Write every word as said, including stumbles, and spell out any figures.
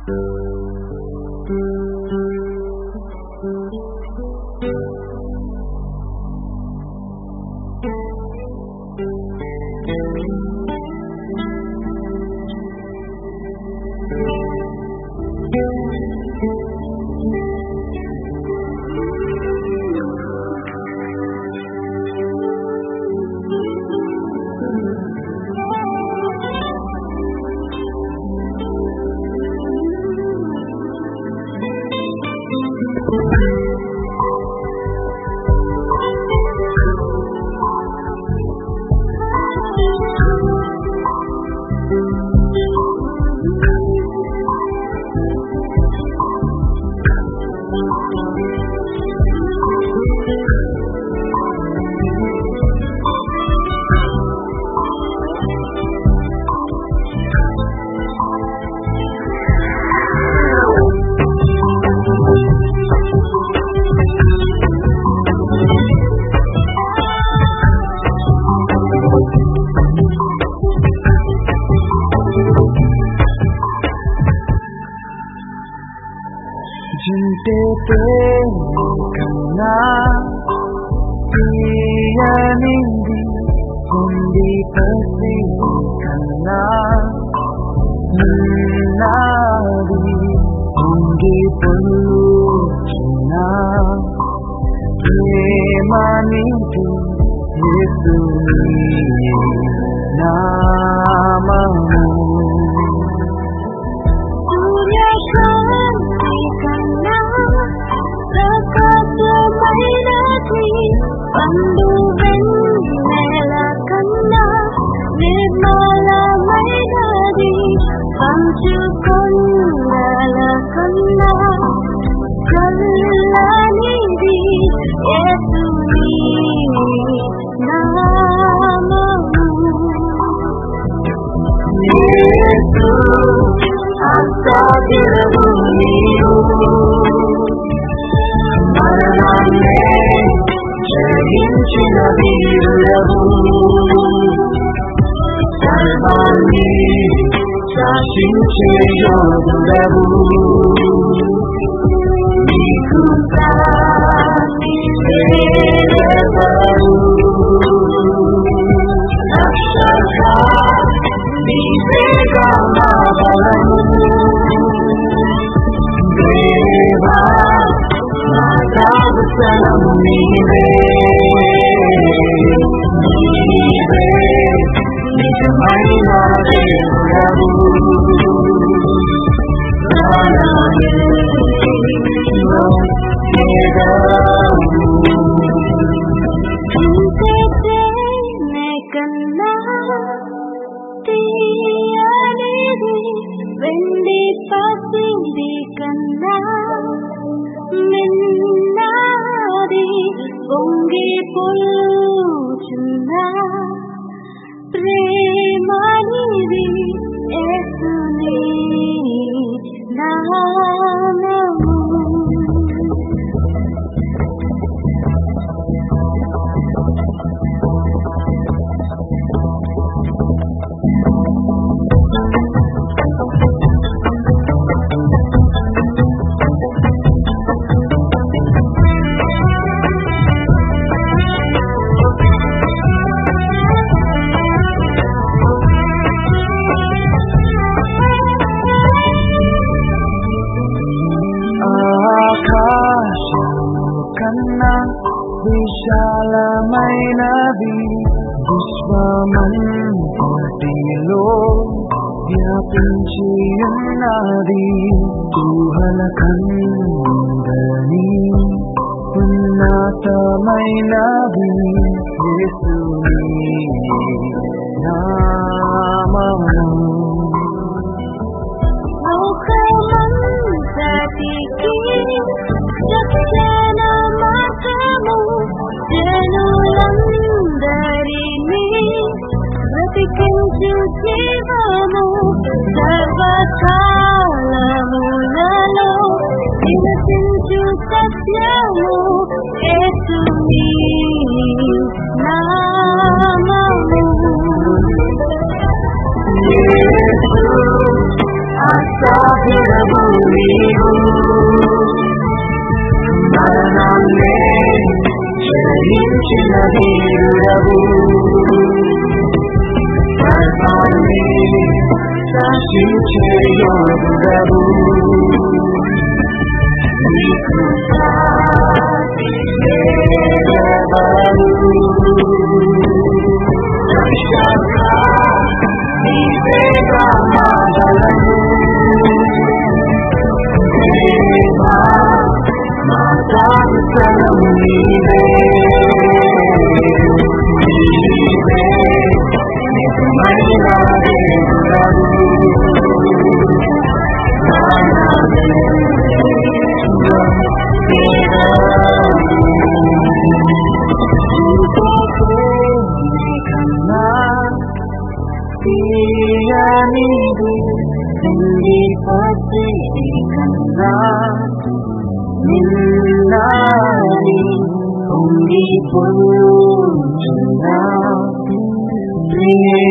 जिंते प्रेम कन्ना తీయనింది ఉంది పసి కన్నా నాది ఉంగి పొల్లుచున్న ప్రేమనిది యేసుని నామము పండు వెన్నెల కన్నా నిర్మలమైనది పంచు కొండల కన్నా చల్లనిది యేసుని నామము యేసు అసాధ్యము నీవు మరణాన్నే జయించిన వీరుడవు సర్వాన్ని శాసించే యోధుడవు నీకు సాటి వేరెవరు రక్షక నీవేగా నా బలము దేవా నా దావసనము నీవే నీవే నిజమైన దేవుడవు ప్రాణానిలో ఏదవు ఇంతే ప్రేమే కన్నా తీయనిది వెండి పసిడి కన్నా మిన్నది పొంగి పొల్లుచున్న ప్రేమనిది యేసుని నామము కన్నా విశాలమైనది విశ్వమంతటిలో వ్యాపించి ఉన్నది ఊహల కందని ఉన్నతమైనది యేసుని నామము లోకమంతటికి రక్షణ మార్గము జనులందరినీ బ్రతికించు జీవము సర్వకాలములలో నివసించు సత్యము యేసుని నామము యేసు అసాధ్యము తీయనిది వెండి పసిడి కన్నా నిన్నాని ఉండిపోతున్నా ప్రియ